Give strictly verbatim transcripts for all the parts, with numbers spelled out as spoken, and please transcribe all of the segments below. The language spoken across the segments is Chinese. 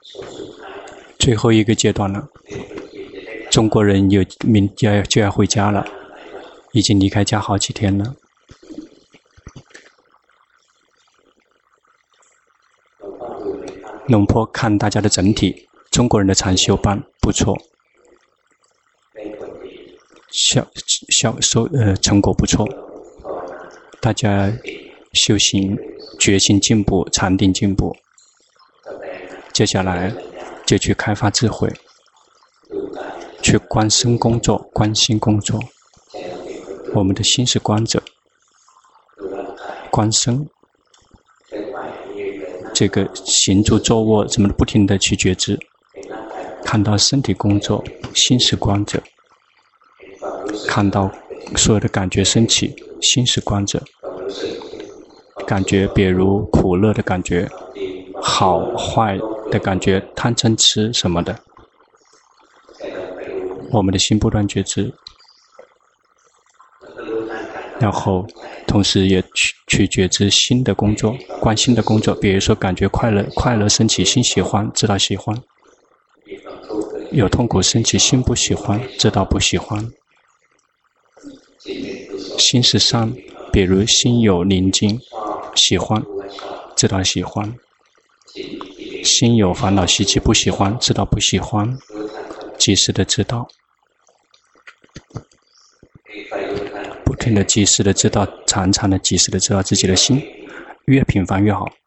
最后一个阶段了，中国人有明就要就要回家了，已经离开家好几天了。龙坡看大家的整体，中国人的禅修班不错，效效收呃成果不错，大家修行决心进步，禅定进步。接下来就去开发智慧，去观身工作，观心工作。我们的心是观者，观身。这个行住坐卧怎么不停地去觉知，看到身体工作，心是观者；看到所有的感觉升起，心是观者。感觉比如苦乐的感觉，好坏的感觉，贪嗔痴什么的，我们的心不断觉知，然后同时也去去觉知心的工作，观心的工作。比如说感觉快乐，快乐升起，心喜欢，知道喜欢；有痛苦升起，心不喜欢，知道不喜欢。心是善，比如心有宁静，喜欢，知道喜欢；心有烦恼习气，不喜欢，知道不喜欢，及时的知道。不停的及时的知道，常常的及时的知道自己的心，越频繁越好。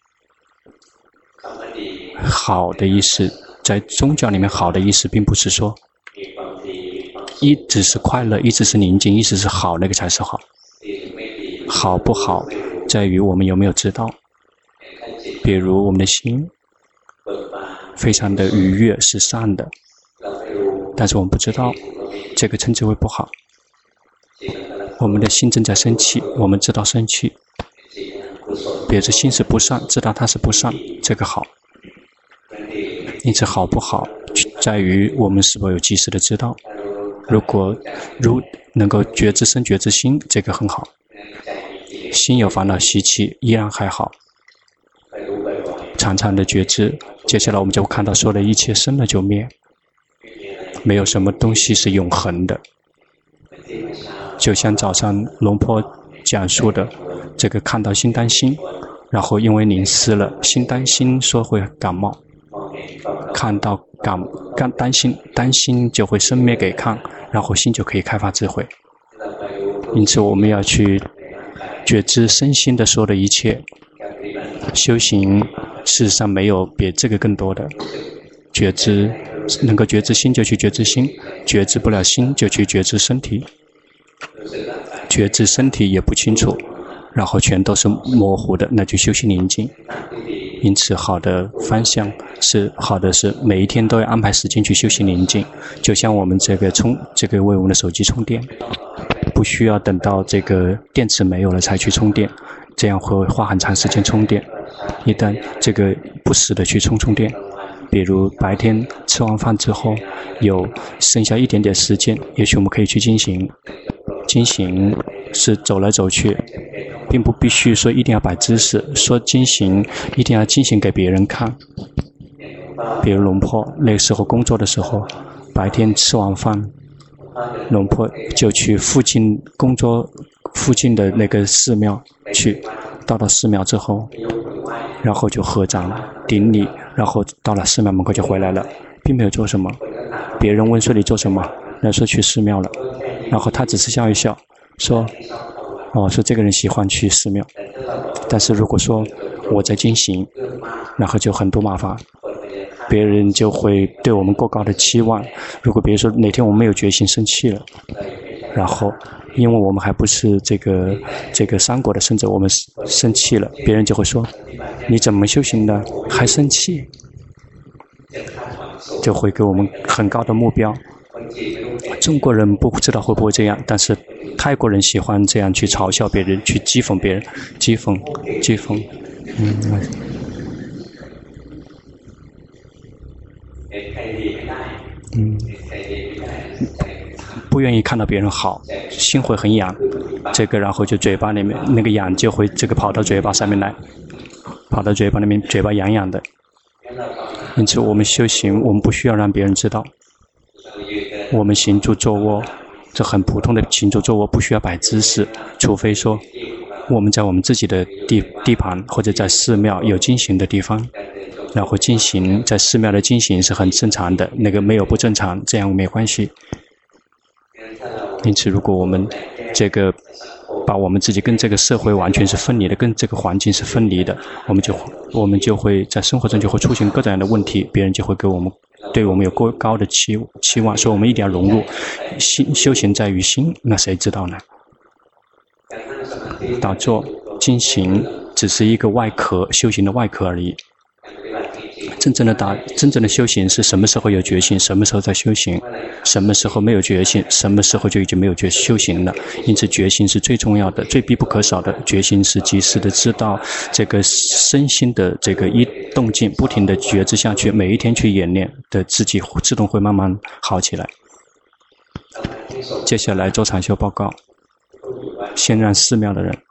好的意思，在宗教里面，好的意思并不是说一直是快乐，一直是宁静，一直是好，那个才是好。好不好，在于我们有没有知道。比如我们的心非常的愉悦，是善的，但是我们不知道，这个称之为不好。我们的心正在生气，我们知道生气，别这心是不善，知道它是不善，这个好。因此好不好在于我们是否有及时的知道。如果如能够觉知身觉知心，这个很好。心有烦恼习气依然还好，常常的觉知。接下来我们就会看到说的一切生了就灭，没有什么东西是永恒的。就像早上龙坡讲述的，这个看到心担心，然后因为淋湿了，心担心说会感冒，看到感感担心，担心就会生灭给看，然后心就可以开发智慧。因此我们要去觉知身心的所有的一切。修行事实上没有比这个更多的觉知，能够觉知心就去觉知心，觉知不了心就去觉知身体，觉知身体也不清楚，然后全都是模糊的，那就修行宁静。因此好的方向是好的，是每一天都要安排时间去修行宁静。就像我们这个充这个为我们的手机充电，不需要等到这个电池没有了才去充电，这样会花很长时间充电。一旦这个不时的去充充电，比如白天吃完饭之后有剩下一点点时间，也许我们可以去进行。进行是走来走去，并不必须说一定要摆姿势，说进行一定要进行给别人看。比如龙坡那个时候工作的时候，白天吃完饭，龙坡就去附近工作附近的那个寺庙去，到了寺庙之后，然后就合掌顶礼，然后到了寺庙门口就回来了，并没有做什么。别人问说你做什么，那说去寺庙了，然后他只是笑一笑，说哦，说这个人喜欢去寺庙。但是如果说我在进行，然后就很多麻烦，别人就会对我们过高的期望。如果比如说哪天我们没有决心生气了，然后因为我们还不是这个这个三国的圣者，我们生气了，别人就会说你怎么修行的还生气，就会给我们很高的目标。中国人不知道会不会这样，但是泰国人喜欢这样去嘲笑别人，去讥讽别人，讥讽讥讽嗯嗯不愿意看到别人好，心会很痒，这个然后就嘴巴里面那个痒就会这个跑到嘴巴上面来，跑到嘴巴里面，嘴巴痒痒的。 因此，我们修行，我们不需要让别人知道。我们行住坐卧，这很普通的行住坐卧，不需要摆姿势，除非说我们在我们自己的地地盘或者在寺庙有经行的地方，然后经行在寺庙的经行是很正常的，那个没有不正常，这样没关系。因此，如果我们这个把我们自己跟这个社会完全是分离的，跟这个环境是分离的，我们就我们就会在生活中就会出现各种各样的问题，别人就会给我们对我们有过高的期期望，所以我们一定要融入。心修行在于心，那谁知道呢？打坐经行只是一个外壳，修行的外壳而已。真正的打，真正的修行是什么时候有决心，什么时候在修行；什么时候没有决心，什么时候就已经没有决修行了。因此，决心是最重要的，最必不可少的。决心是及时的知道这个身心的这个一动静，不停的觉知下去，每一天去演练的自己自动会慢慢好起来。接下来做禅修报告，先让寺庙的人。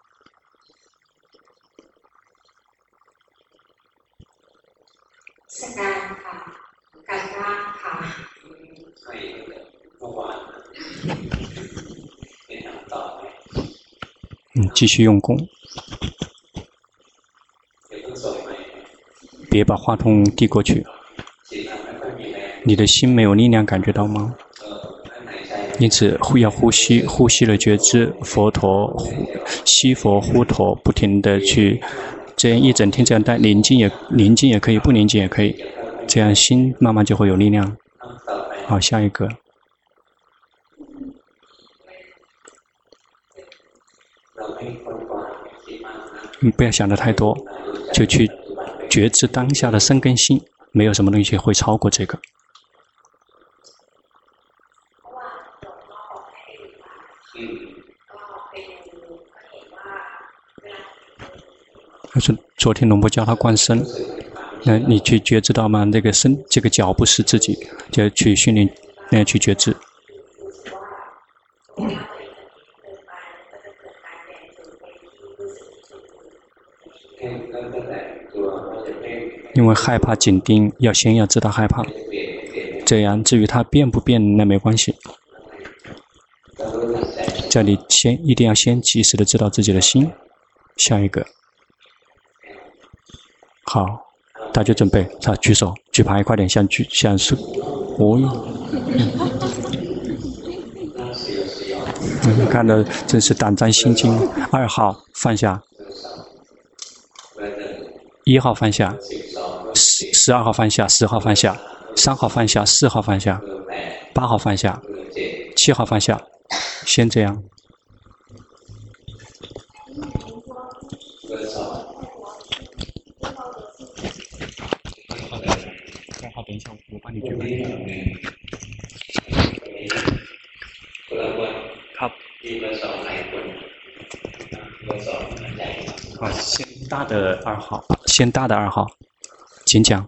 嗯，继续用功，别把话筒递过去。你的心没有力量，感觉到吗？因此，要呼吸，呼吸了觉知，佛陀吸佛呼陀，不停的去，这样一整天这样带，宁静也宁静也可以，不宁静也可以，这样心慢慢就会有力量。好，下一个。你不要想得太多，就去觉知当下的身跟心，没有什么东西会超过这个。他说：“昨天龙婆教他观身，那你去觉知到吗？这个身，这个脚不是自己，就去训练，那去觉知。因为害怕紧盯，要先要知道害怕，这样至于它变不变，那没关系。这里先一定要先及时的知道自己的心。下一个。”好，大家准备，他举手，举牌快点，像举像是，哦，嗯，看的真是胆战心惊。二号放下，一号放下，十十二号放下，十号放下，三号放下，四号放下，八号放下，七号放下，先这样。好，等一下，我帮你举牌。好。好，先大的二号，先大的二号，请讲。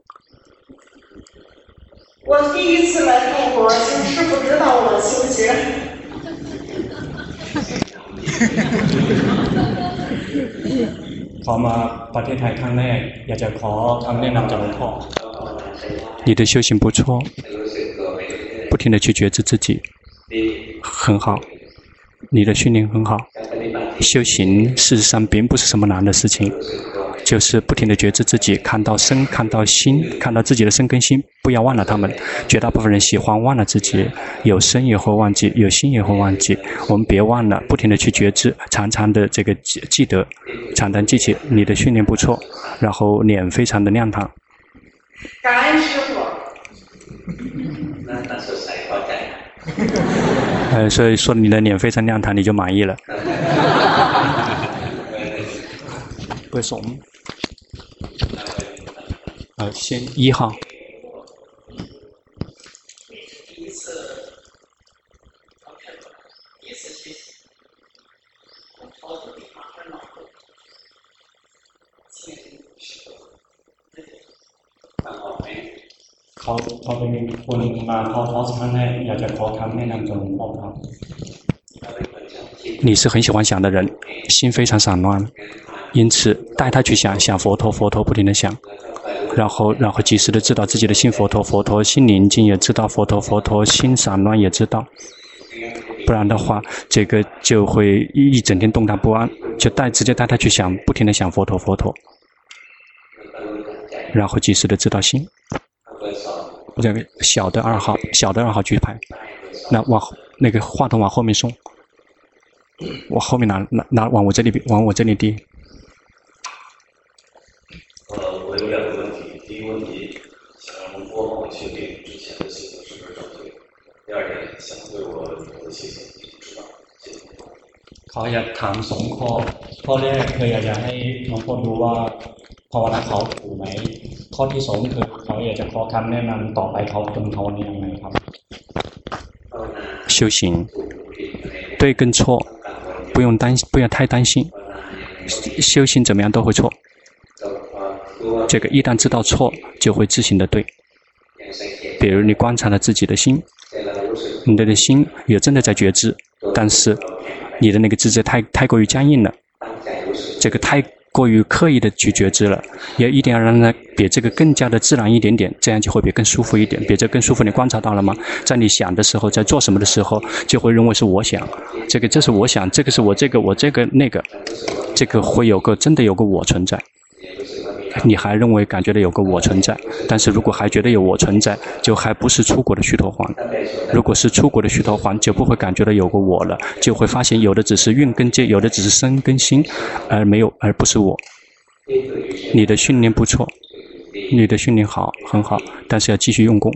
我第一次来中国，是不知道我修行。 ขอมาประเทศไทยครั้งแรกอยากจะขอคำแนะนำจากหลวงพ่อ你的修行不错，不停的去觉知自己，很好，你的训练很好。修行事实上并不是什么难的事情，就是不停的觉知自己，看到身，看到心，看到自己的身跟心，不要忘了他们。绝大部分人喜欢忘了自己，有身也会忘记，有心也会忘记。我们别忘了，不停的去觉知，常常的这个记记得，常常记起。你的训练不错，然后脸非常的亮堂。 感恩师父。 呃，所以说你的脸非常亮堂，你就满意了。不怂。呃，先一号。เขาเขาเป็นคนมาเข้าคอร์สครั้งแรกอยากจะขอคำแนะนำจากหลวงพ่อครับ你是很喜欢想的人，心非常散乱，因此带他去想想佛陀，佛陀不停的想。 然后然后及时的知道自己的心佛陀，佛陀心宁静也知道佛陀，佛陀心散乱也知道。不然的话，这个就会一整天动荡不安，就带直接带他去想，不停的想佛陀佛陀，然后及时的知道心。这个小的二号，小的二号举牌，那往那个话筒往后面送，往后面拿拿拿往我这里往我这里递。 呃，我有两个问题，第一个问题想让我帮我确定之前的系统是不是正确。第二点，想对我以后的系统进行指导。谢谢。 เขาอยากถามสองข้อข้อแรกคืออยากจะให้น้องพ่อดูว่าภาวนาเขาถูกไหมข้อที่สองคือเขาอยากจะขอคำแนะนำต่อไปเขาควรภาวนายังไงครับ修行对跟错不用担不要太担心，修行怎么样都会错，这个一旦知道错就会自行的对。比如你观察了自己的心，你的心也真的在觉知，但是你的那个知觉太太过于僵硬了，这个太过于刻意的去觉知了，也一定要让它比这个更加的自然一点点，这样就会比更舒服一点。比这更舒服，你观察到了吗？在你想的时候，在做什么的时候，就会认为是我想，这个这是我想，这个是我这个我这个那个，这个会有个真的有个我存在。你还认为感觉到有个我存在，但是如果还觉得有我存在，就还不是出国的须陀洹。如果是出国的须陀洹，就不会感觉到有个我了，就会发现有的只是运跟界，有的只是身跟心，而没有，而不是我。你的训练不错，你的训练好，很好，但是要继续用功。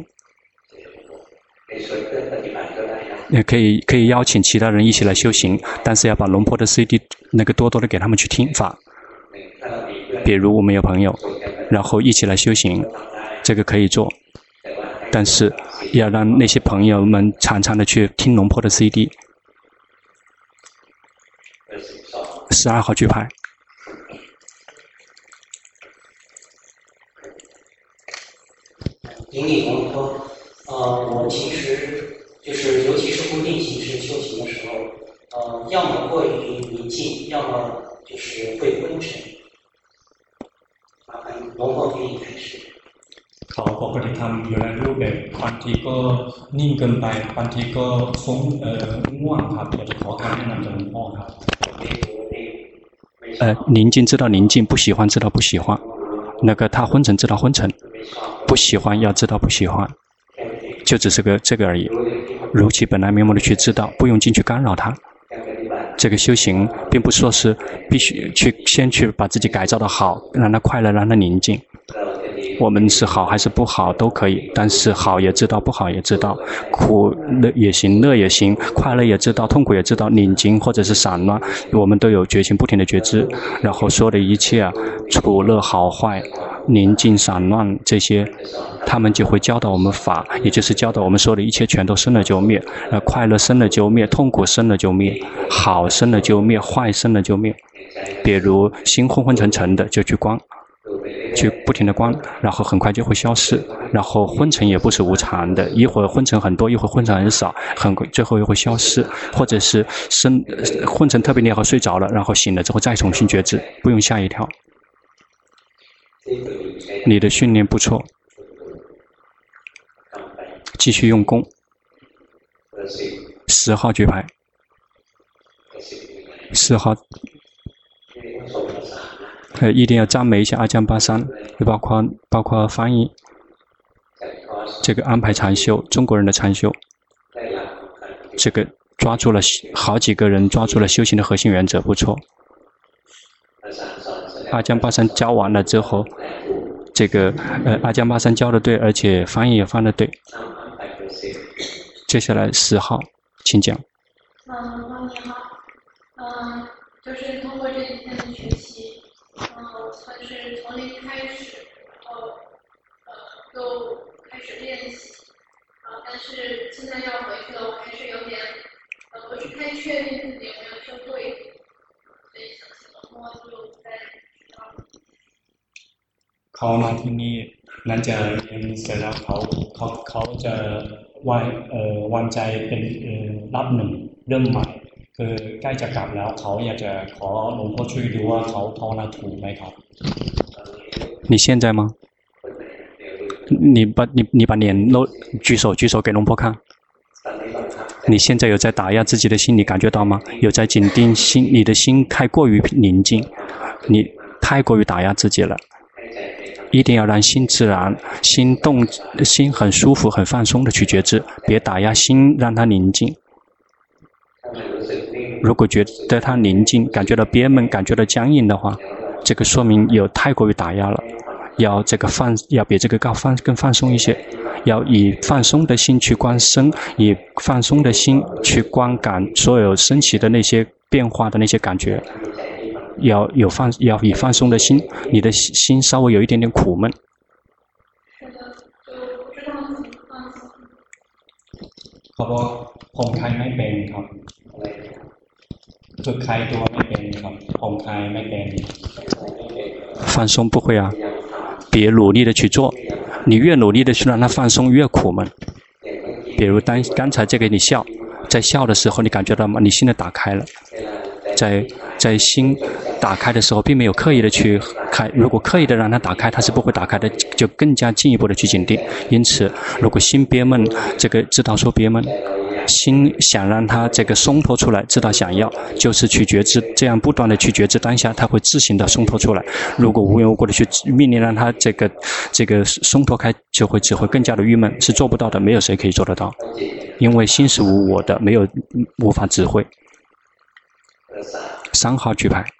也可以可以邀请其他人一起来修行，但是要把龙婆的 C D 那个多多的给他们去听法。比如我们有朋友，然后一起来修行，这个可以做，但是要让那些朋友们常常的去听龙婆的 C D。十二号举牌。 顶礼龙婆，呃，我其实就是尤其是固定形式修行的时候，呃，要么过于宁静，要么就是会昏沉。龙婆可以开始。 เขาปกติทำอยู่ในรูปแบบบางทีก็นิ่งเกินไปบางทีก็ฟุ้งเอ่อง่วงครับอยากจะขอคำแนะนำจากหลวงพ่อครับ呃，宁静知道宁静，不喜欢知道不喜欢。那个他昏沉知道昏沉，不喜欢要知道不喜欢，就只是个这个而已。如其本来面目的去知道，不用进去干扰它。这个修行并不说是必须去先去把自己改造的好，让它快乐，让它宁静。我们是好还是不好都可以，但是好也知道，不好也知道，苦乐也行，乐也行，快乐也知道，痛苦也知道，宁静或者是散乱，我们都有觉醒，不停的觉知。然后说的一切啊，苦乐好坏、宁静散乱这些，他们就会教导我们法，也就是教导我们说的一切全都生了就灭，呃，快乐生了就灭，痛苦生了就灭，好生了就灭，坏生了就灭。比如心昏昏沉沉的，就去观。去不停的观，然后很快就会消失。然后昏沉也不是无常的，一会儿昏沉很多，一会儿昏沉很少，很最后又会消失。或者是深昏沉特别厉害，睡着了，然后醒了之后再重新觉知，不用吓一跳。你的训练不错，继续用功。十号举牌，十号。呃，一定要赞美一下阿江巴桑，包括包括翻译，这个安排禅修，中国人的禅修，这个抓住了好几个人抓住了修行的核心原则，不错。阿江巴桑教完了之后，这个呃阿江巴桑教的对，而且翻译也翻的对。接下来十号，请讲。 嗯，你好，嗯，就是通过这几天的学习。嗯，算是从零开始，然后呃，又开始练习，啊，但是现在要回去了，我还是有点呃不是太确定自己有没有修对，所以想请龙婆就再指导。 เขามาที่นี่นั่นจะเรียนเสร็จแล้วเขาเขาเขาจะวางเอ่อวางใจเป็นเอ่อรับหนึ่งเริ่มใหม่คือใกล้จะกลับแล้วเขาอยากจะขอหลวงพ่อช่วยดูว่าเขาภาวนาถูกไหมครับ你现在吗？ 你把你你把脸露举手举手给龙婆看。你现在有在打压自己的心，你感觉到吗？有在紧盯心，你的心太过于宁静，你太过于打压自己了。一定要让心自然，心动，心很舒服、很放松的去觉知，别打压心，让它宁静。如果觉得它宁静，感觉到憋闷，感觉到僵硬的话，这个说明有太过于打压了。要这个放，要比这个更放更放松一些。要以放松的心去观身，以放松的心去观感所有升起的那些变化的那些感觉。要有放，要以放松的心，你的心稍微有一点点苦闷。 是的，就不知道怎么放松。 เขาบอกผมคลายไม่เป็นครับฝึกคลายตัวไม่เป็นครับผมคลายไม่เป็น放松不会啊，别努力的去做，你越努力的去让它放松，越苦闷。比如当刚才这个你笑，在笑的时候，你感觉到吗？你心的打开了，在在心打开的时候，并没有刻意的去开。如果刻意的让它打开，它是不会打开的，就更加进一步的去紧盯。因此，如果心憋闷，这个知道说憋闷，心想让它这个松脱出来，知道想要，就是去觉知，这样不断的去觉知当下，它会自行的松脱出来。如果无缘无故的去命令让它这个这个松脱开，就会只会更加的郁闷，是做不到的，没有谁可以做得到，因为心是无我的，没有无法指挥。三号举牌，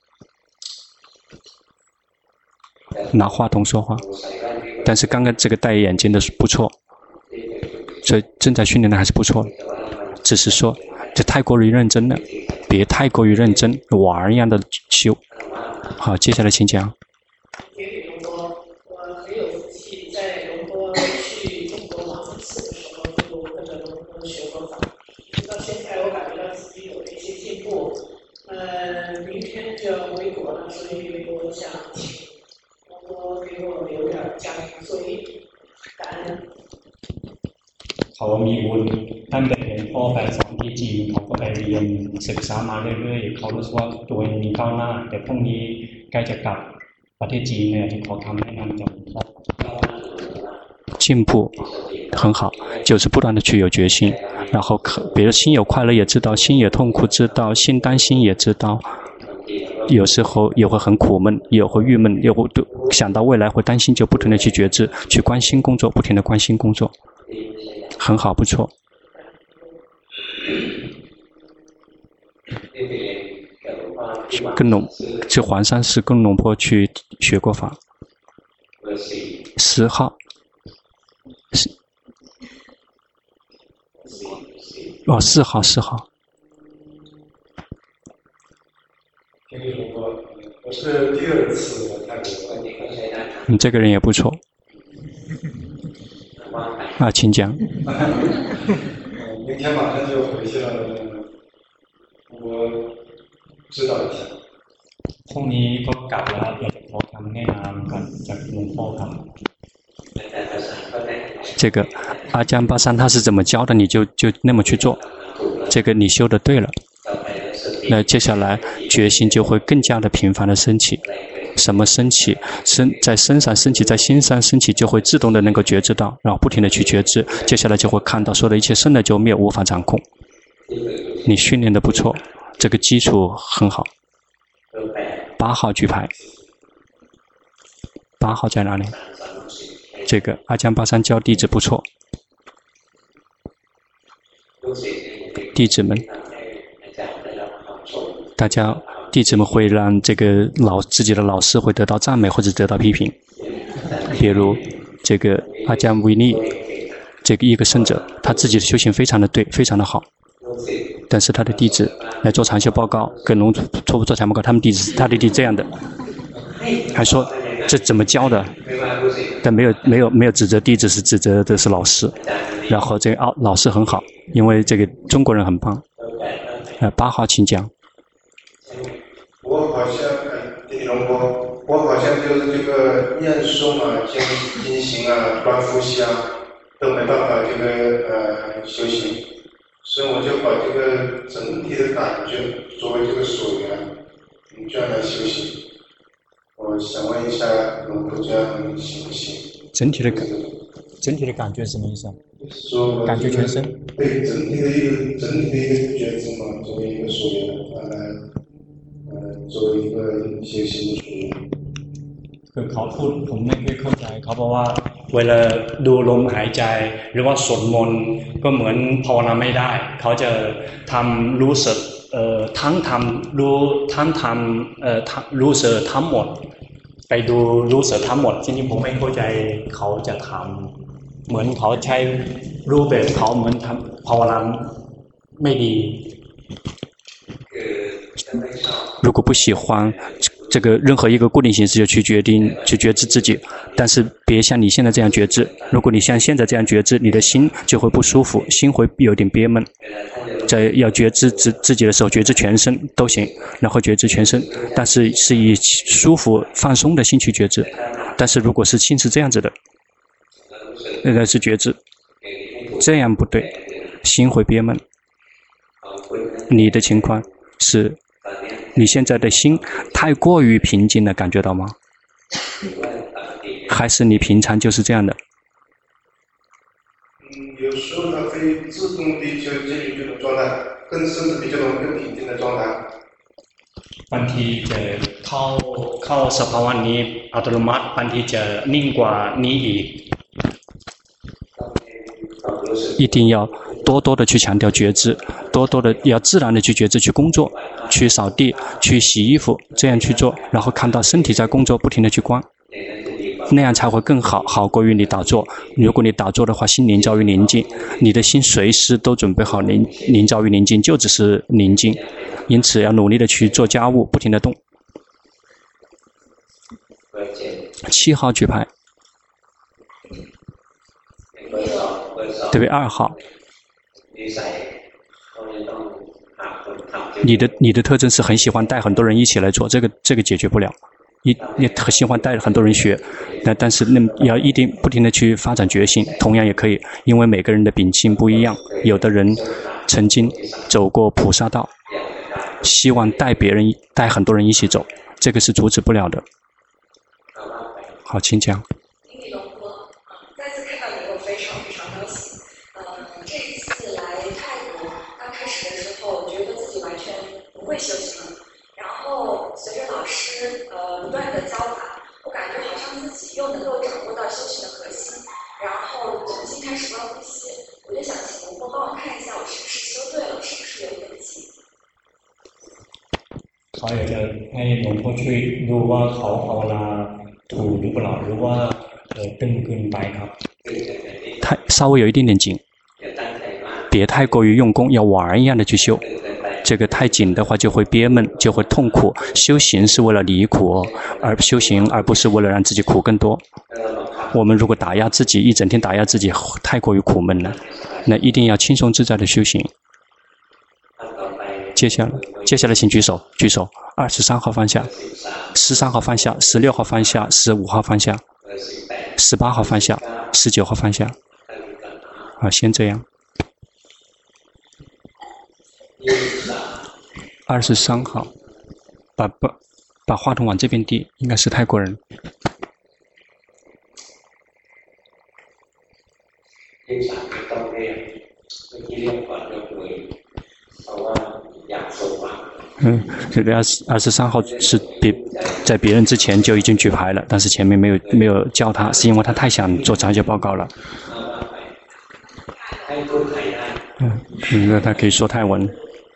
拿话筒说话，但是刚刚这个戴眼镜的不错，所以正在训练的还是不错，只是说这太过于认真了，别太过于认真，娃儿一样的修。好，接下来请讲。 呃，明天就要回国了，所以我想请龙波给我留点家庭作业，感恩。 เขามีบุญตั้งแต่เรียนพ่อไปสอนที่จีนเขาก็ไปเรียนศึกษามาเรื่อยๆเขารู้สึกว่าตัวเองมีก้าวหน้าแต่พรุ่งนี้ใกล้จะกลับประเทศจีนเนี่ยจะขอคำแนะนำจากหลวงพ่อ进步很好，就是不断的去有决心，然后别人心有快乐也知道，心有痛苦知道，心担心也知道，有时候也会很苦闷，也会郁闷，也会想到未来会担心，就不停的去觉知，去关心工作，不停的关心工作，很好，不错。跟龙去黄山市跟龙坡去学过法，十号。是哦，四号，四号。 听你说过，我是第二次来泰国。 你这个人也不错。啊，请讲。 明天马上就回去了，我知道一下。 พรุ่งนี้ก็กลับแล้วอยากจะขอคำแนะนำกันจากหลวงพ่อครับ。 这个阿江巴山他是怎么教的，你就就那么去做，这个你修的对了。那接下来决心就会更加的频繁的升起，什么升起，身在身上升起，在心上升起，就会自动的能够觉知到，然后不停的去觉知，接下来就会看到所有的一切生了就灭，无法掌控。你训练的不错，这个基础很好。八号举牌，八号在哪里？这个阿江巴山教弟子不错，弟子们，大家弟子们会让这个老自己的老师会得到赞美或者得到批评，比如这个阿江维尼，这个一个圣者，他自己的修行非常的对，非常的好，但是他的弟子来做长修报告，跟龙初步做长报告，他们弟子他的弟子这样的，还说这怎么教的？但没有没有没有指责弟子，是指责的是老师。然后这个哦，老师很好，因为这个中国人很棒。呃，八号请讲。 我好像地龙波，我好像就是这个念诵啊、经经行啊、观呼吸啊，都没办法这个呃修行，所以我就把这个整体的感觉作为这个所缘，这样来修行。我想问一下，龙波这样行不行？ 这整体的感，整体的感觉是什么意思啊？ 说感觉全身。 对整体的一个整体的一个觉知嘛，作为一个属灵的，呃呃，作为一个修行的属灵。 คือเขาพูดผมไม่ค่อยเข้าใจเขาบอกว่าเวลาดูลมหายใจหรือว่าสวดมนต์ก็เหมือนภาวนาไม่ได้เขาจะทำรู้สึกเอ่อทั้งทำรู้ทั้งทำเอ่อรู้สึกทั้งหมดไปดูรู้สึกทั้งหมดจริงๆผมไม่เข้าใจเขาจะทำเหมือนเขาใช้รูปแบบเขาเหมือนทำภาวนาไม่ดี如果不喜欢这个任何一个固定形式，就去决定去觉知自己，但是别像你现在这样觉知。如果你像现在这样觉知，你的心就会不舒服，心会有点憋闷。在要觉知自自己的时候，觉知全身都行，然后觉知全身，但是是以舒服放松的心去觉知。但是如果是心是这样子的，那是觉知，这样不对，心会憋闷。你的情况是你现在的心太过于平静了，感觉到吗？还是你平常就是这样的？ 嗯，有时候它可以自动地就进入这种状态，更甚至比这种更平静的状态。 บางทีจะเข้าเข้าสภาวะนี้อัตโนมัติบางทีจะนิ่งกว่านี้อีก一定要多多的去强调觉知，多多的要自然的去觉知，去工作，去扫地，去洗衣服，这样去做，然后看到身体在工作，不停的去观，那样才会更好，好过于你打坐。如果你打坐的话，心凝照于宁静，你的心随时都准备好凝凝照于宁静，就只是宁静。因此要努力的去做家务，不停的动。七号举牌。对不对？二号，你的你的特征是很喜欢带很多人一起来做，这个这个解决不了。一你很喜欢带很多人学，那但是那要一定不停的去发展决心，同样也可以，因为每个人的秉性不一样，有的人曾经走过菩萨道，希望带别人带很多人一起走，这个是阻止不了的。好，请讲。 会修行了，然后随着老师呃不断的教法，我感觉好像自己又能够掌握到修行的核心，然后重新开始观呼吸。我就想请龙波帮我看一下，我是不是修对了，是不是有点急？ เขาอยากจะให้หลวงพ่อช่วยดูว่าเขาภาวนาถูกหรือเปล่าหรือว่าตึงเกินไปครับ太稍微有一点点紧，别太过于用功，要玩一样的去修。这个太紧的话就会憋闷，就会痛苦。修行是为了离苦，而修行而不是为了让自己苦更多。我们如果打压自己，一整天打压自己，太过于苦闷了，那一定要轻松自在的修行。接下来，接下来请举手，举手。二十三号放下，十三号放下，十六号放下，十五号放下，十八号放下，十九号放下。啊，先这样。二十三号，把把把话筒往这边递，应该是泰国人。嗯，这个二十二十三号是别在别人之前就已经举牌了，但是前面没有没有叫他，是因为他太想做长学报告了。嗯，那他可以说泰文。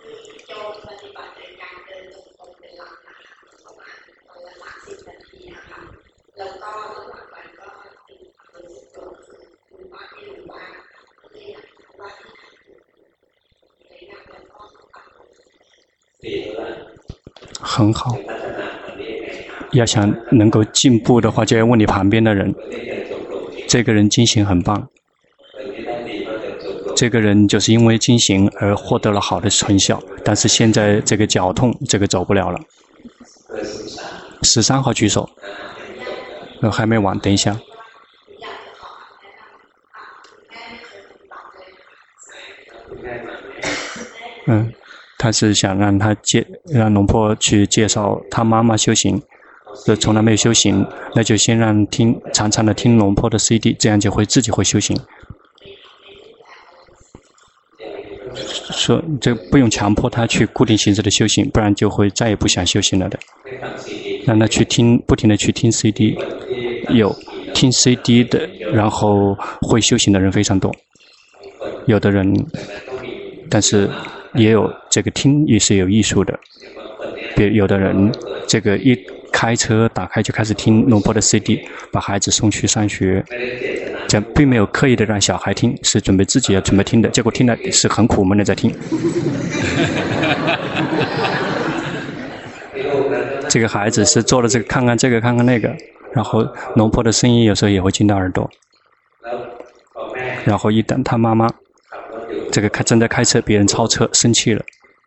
很好，要想能够进步的话，就要问你旁边的人。这个人精行很棒，这个人就是因为精行而获得了好的成效，但是现在这个脚痛，这个走不了了。十三号举手，呃，还没完，等一下。嗯。他是想让他介让龙婆去介绍他妈妈修行， 这从来没有修行，那就先让听常常的听龙坡的 C D， 这样就会自己会修行。说这不用强迫他去固定形式的修行，不然就会再也不想修行了的。让他去听，不停的去听 C D， 有听 C D 的，然后会修行的人非常多。有的人，但是也有这个听也是有艺术的。比如有的人，这个一开车打开就开始听龙坡的 C D， 把孩子送去上学。这并没有刻意的让小孩听，是准备自己要准备听的，结果听了是很苦闷的在听。这个孩子是做了这个看看这个看看那个，然后龙坡的声音有时候也会进到耳朵，然后一旦他妈妈这个开正在开车，别人超车生气了，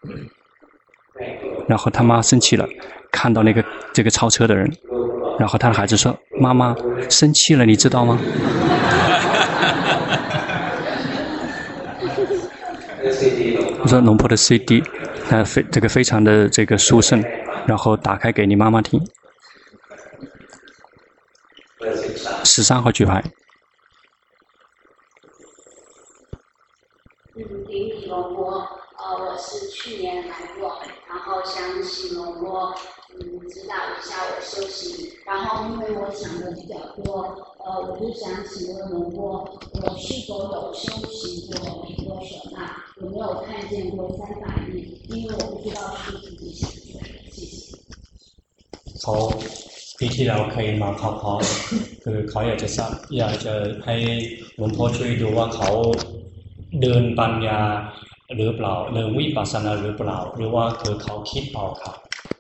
然后他妈生气了，看到那个这个超车的人，然后他的孩子说：“妈妈生气了，你知道吗？”我说龙坡的 C D， 它非这个非常的这个殊胜，然后打开给你妈妈听。十三号举牌。 嗯，顶礼龙坡，呃，我是去年来过，然后想请龙坡，嗯，指导一下我修行。然后因为我想的比较多，呃，我就想请问龙坡，我是否有修行过毗婆舍那？有没有看见过三法印？因为我不知道是自己想做的。谢谢。 เขาปีที่แล้วเคยมาเข้าคอร์สคือเขาอยากจะทราบอยากจะให้หลวงพ่อช่วยดูว่าเขาเดินปัญญาหรือเปล่าเดินวิปัสสนาหรือเปล่าหรือว่าคือเขาคิดเอาครับ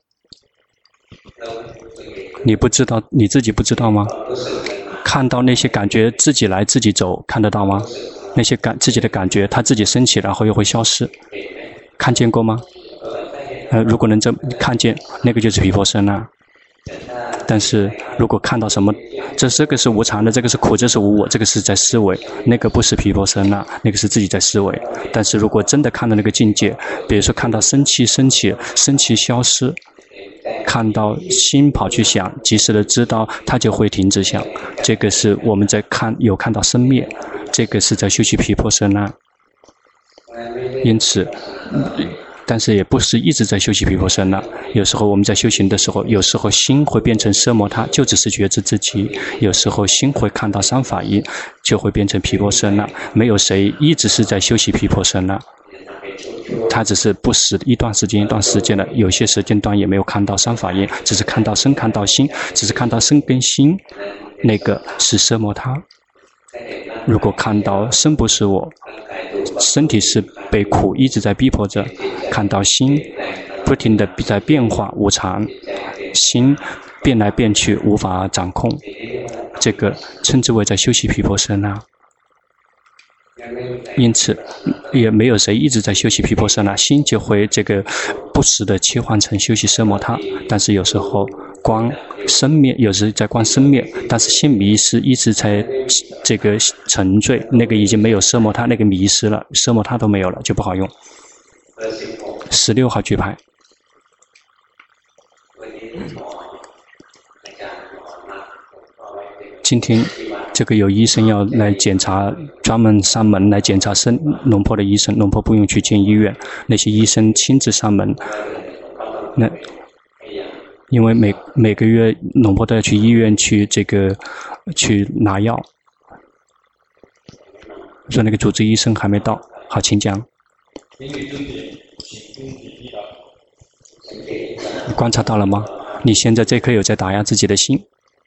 你不知道，你自己不知道吗？看到那些感觉自己来自己走，看得到吗？那些感自己的感觉，它自己升起，然后又会消失，看见过吗？呃，如果能这看见，那个就是毗婆舍那。但是如果看到什么，这这个是无常的，这个是苦，这是无我，这个是在思维，那个不是毗婆舍那，那个是自己在思维。但是如果真的看到那个境界，比如说看到生气升起，生气消失，看到心跑去想，及时的知道，它就会停止想。这个是我们在看，有看到生灭，这个是在修习毗婆舍那。因此。但是也不是一直在修习毗婆舍那，有时候我们在修行的时候，有时候心会变成奢摩他，就只是觉知自己；有时候心会看到三法印，就会变成毗婆舍那。没有谁一直是在修习毗婆舍那，他只是不时一段时间一段时间的，有些时间段也没有看到三法印，只是看到身看到心，只是看到身跟心，那个是奢摩他。如果看到身不是我，身体是被苦一直在逼迫着，看到心不停地在变化无常，心变来变去无法掌控，这个称之为在修习毗婆舍那。因此也没有谁一直在修习毗婆舍那，心就会这个不时地切换成修习奢摩他。但是有时候光生灭，有时在光生灭，但是心迷失一直在这个沉醉，那个已经没有奢摩他，那个迷失了，奢摩他都没有了，就不好用。十六号举牌。今天这个有医生要来检查，专门上门来检查生龙婆的医生，龙婆不用去进医院，那些医生亲自上门。那因为每每个月龙婆都要去医院去这个去拿药，说那个主治医生还没到，好，请讲。观察到了吗？你现在这颗有在打压自己的心，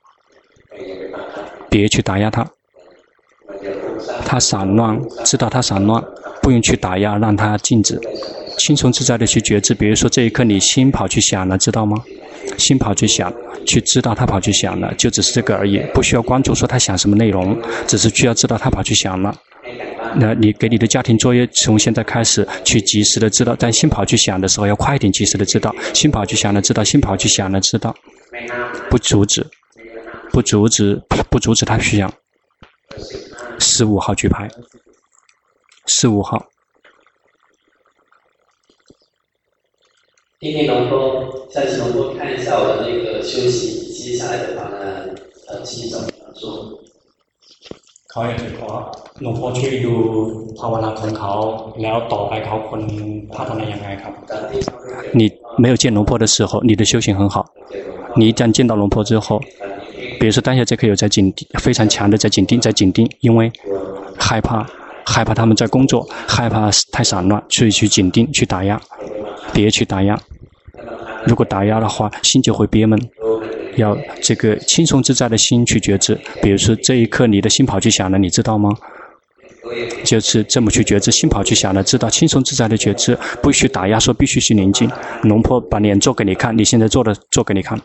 别去打压它，它散乱，知道它散乱，不用去打压，让它静止，轻松自在的去觉知。比如说这一刻你心跑去想了，知道吗？心跑去想，去知道他跑去想了，就只是这个而已，不需要关注说他想什么内容，只是需要知道他跑去想了。那你给你的家庭作业从现在开始去及时的知道，但心跑去想的时候要快一点，及时的知道，心跑去想了知道，心跑去想了知道，不阻止，不阻止，不阻止他去想。十五号举牌，十五号。 听听龙波，下次龙波看一下我的那个休息，接下来的话呢，呃，继续怎么做？ เขาอยากจะขอหลวงพ่อช่วยดูภาวนาของเขาแล้วต่อไปเขาควรพัฒนายังไงครับ你没有见龙婆的时候，你的修行很好。你一旦见到龙婆之后，比如说当下这刻有在紧盯，非常强的在紧盯，在紧盯，因为害怕，害怕他们在工作，害怕太散乱，所以去紧盯，去打压，别去打压。如果打压的话，心就会憋闷。 要这个轻松自在的心去觉知，比如说这一刻你的心跑去想了，你知道吗？就是这么去觉知，心跑去想了，知道轻松自在的觉知，不许打压，说必须去宁静。龙婆把脸做给你看，你现在做的做给你看。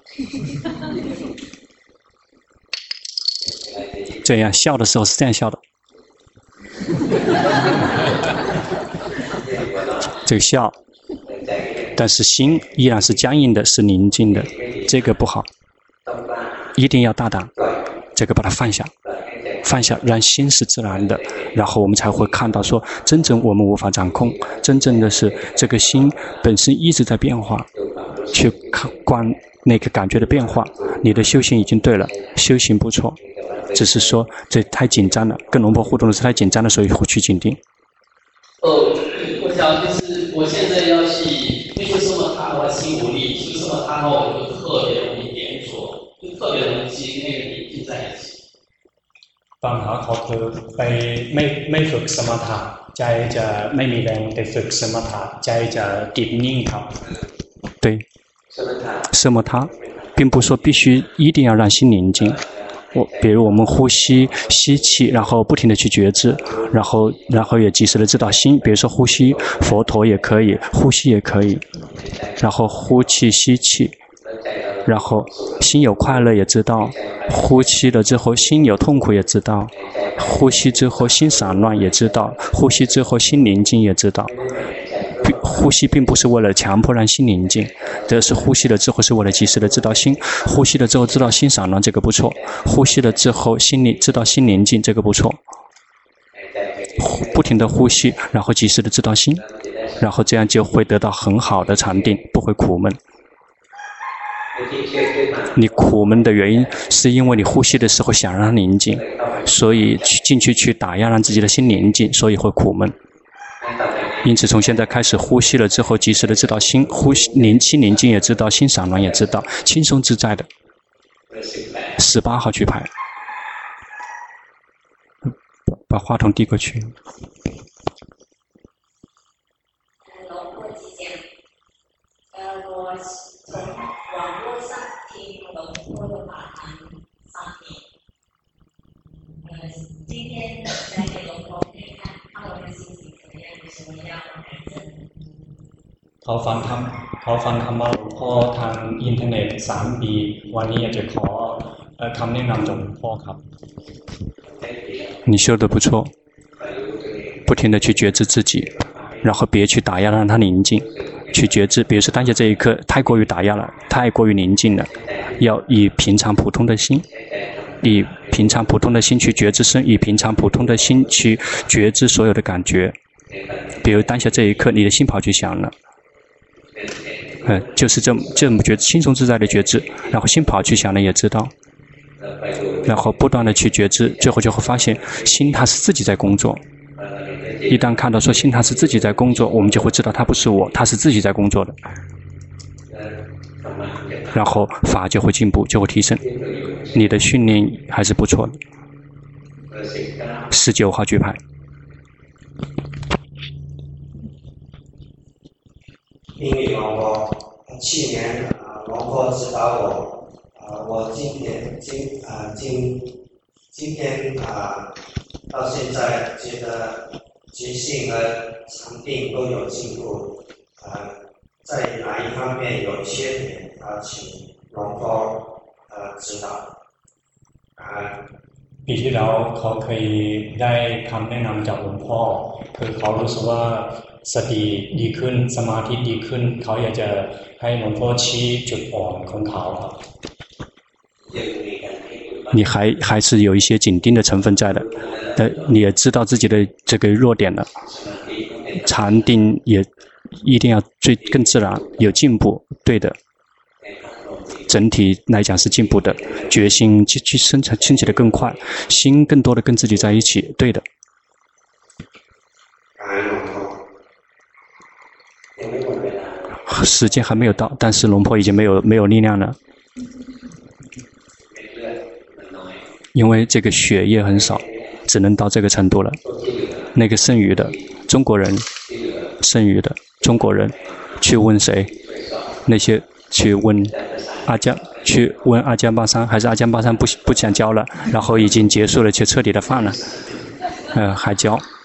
这样笑的时候是这样笑的，这个笑，但是心依然是僵硬的，是宁静的，这个不好。 一定要大胆，这个把它放下，放下，让心是自然的，然后我们才会看到说，真正我们无法掌控，真正的是这个心本身一直在变化，去看观那个感觉的变化。你的修行已经对了，修行不错，只是说这太紧张了，跟龙婆互动的是太紧张了，所以会去紧盯。 呃，我想就是我现在要去没有什么他的话心无力，没有什么他的话我就特别容易连锁。 就特别容易跟那个宁静在一起。 ปัญหาเขาคือไปไม่ไม่ฝึกสมถะใจจะไม่มีแรงไปฝึกสมถะใจจะติดนิ่งครับ。 对，สมถะ并不说必须一定要让心宁静。我比如我们呼吸吸气，然后不停的去觉知，然后然后也及时的知道心。比如说呼吸佛陀也可以，呼吸也可以，然后呼气吸气。 然后心有快乐也知道，呼吸了之后心有痛苦也知道，呼吸之后心散乱也知道，呼吸之后心宁静也知道。呼吸并不是为了强迫让心宁静，这是呼吸了之后是为了及时的知道心。呼吸了之后知道心散乱，这个不错；呼吸了之后心里知道心宁静，这个不错。不停的呼吸，然后及时的知道心，然后这样就会得到很好的禅定，不会苦闷。 你苦闷的原因是因为你呼吸的时候想让它宁静，所以去进去去打压让自己的心宁静，所以会苦闷。因此从现在开始呼吸了之后，及时的知道心呼吸宁心宁静也知道，心散乱也知道，轻松自在的。十八号去排，把话筒递过去。 今天来给龙婆可以看看我的心情怎么样，有什么要改正？ เขาฟังทำเขาฟังธรรมะหลวงพ่อทางอินเทอร์เน็ตสามปีวันนี้อยากจะขอคำแนะนำจากหลวงพ่อครับ。 你修得不错，不停的去觉知自己，然后别去打压，让它宁静。去觉知，比如说当下这一刻太过于打压了，太过于宁静了，要以平常普通的心。 以平常普通的心去觉知身，以平常普通的心去觉知所有的感觉。比如当下这一刻，你的心跑去想了，嗯，就是这么这么觉轻松自在的觉知，然后心跑去想了也知道，然后不断的去觉知，最后就会发现心它是自己在工作。一旦看到说心它是自己在工作，我们就会知道它不是我，它是自己在工作的。 然后法就会进步，就会提升。你的训练还是不错的。十九号举牌。 因为龙婆，去年啊，龙婆指导我，啊，我今天今啊今今天啊到现在觉得觉性和禅定都有进步，啊。 在哪一方面有缺点啊？请龙婆呃指导。啊。 ปีที่แล้วเขาเคยได้คำแนะนำจากหลวงพ่อคือเขารู้สึกว่าสติดีขึ้นสมาธิดีขึ้นเขาอยากจะให้หลวงพ่อชี้จุดอ่อนของเขาครับ你还还是有一些紧盯的成分在的，呃，你也知道自己的这个弱点了，禅定也一定要最更自然，有进步，对的。整体来讲是进步的，决心去去生产升起的更快，心更多的跟自己在一起，对的。时间还没有到，但是龙婆已经没有没有力量了，因为这个血液很少，只能到这个程度了。那个剩余的中国人，剩余的中国人，去问谁？那些去问阿江，去问阿江巴桑，还是阿江巴桑不不想教了，然后已经结束了，却彻底的放了，呃，还教。